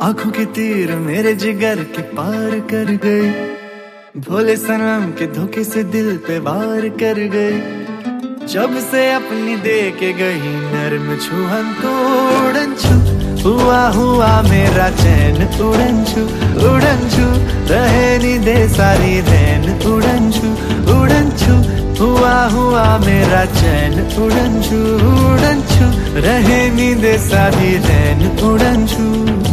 आंखों के तीर मेरे जिगर के पार कर गए, भोले सनम के धोखे से दिल पे वार कर गए। जब से अपनी दे के गई नर्म छुअन तो उड़न छू, हुआ मेरा चैन उड़न छू, रहे नी दे सारी रैन उड़न छू, हुआ मेरा चैन उड़न छू, रहे नी दे सारी रैन उड़न छू।